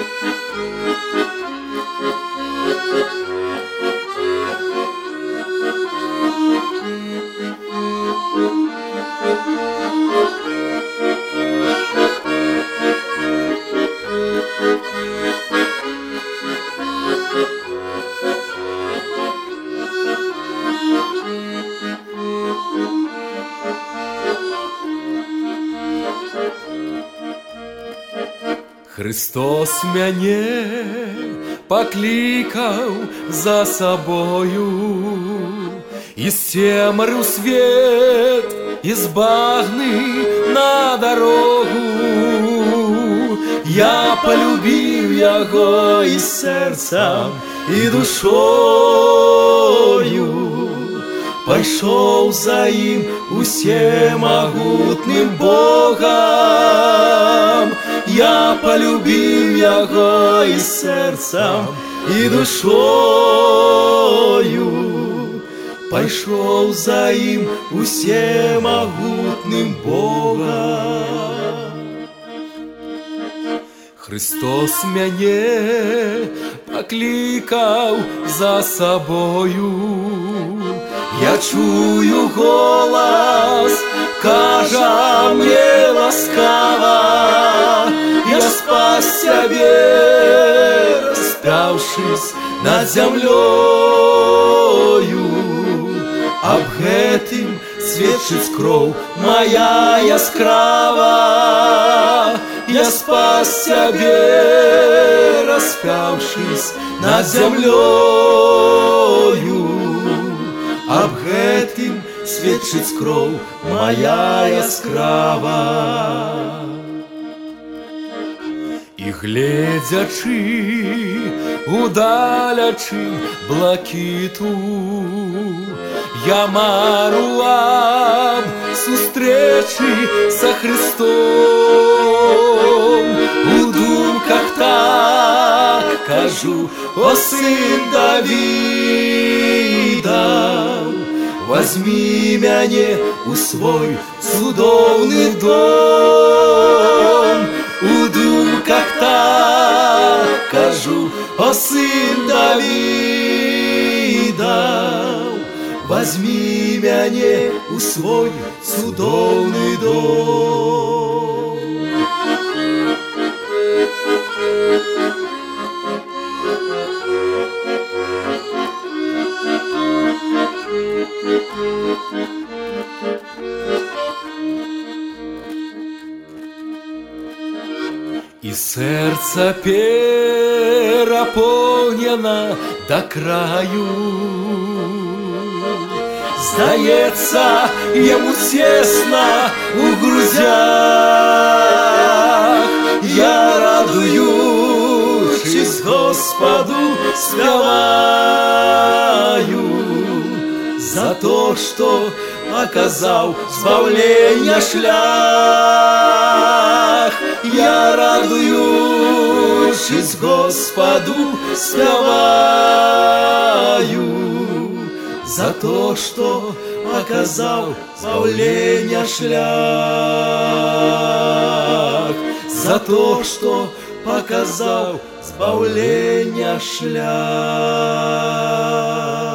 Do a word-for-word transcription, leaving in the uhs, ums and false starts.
Христос мяне паклікаў за сабою, і з цемры ў свет, і з багны на дарогу. Я полюбіў яго і сэрцам, і душою, пайшоў за ім усемагутным Богам. Я полюбіў яго і сэрцам, і душою, пайшоў за ім усемагутным Богам. Христос мяне паклікаў за сабою, я чую голас, кажа мне ласкава, я спас цябе, распяўшись над зямлёю. Аб гэтым сведчыць кроў моя яскрава, я спас цябе, распяўшись над зямлёю. Аб гэтым сведчыць кроў моя яскрава. І гледзячы удалячы блакіту, я мару аб сустрэчы са Христом. У думках так кажу: о сын Давіда, возьми мяне у свой цудоўны дом. У думках так кажу: о сын Давіда, возьми мяне у свой цудоўны дом. І сэрца перапоўнена да краю, здаецца, яму цесна у грудзях. Я радуючись Господу спяваю за то, што показаў збавлення шлях. Я радуючись Господу спяваю за то, што показаў збавлення шлях, за то, што показаў збавлення шлях.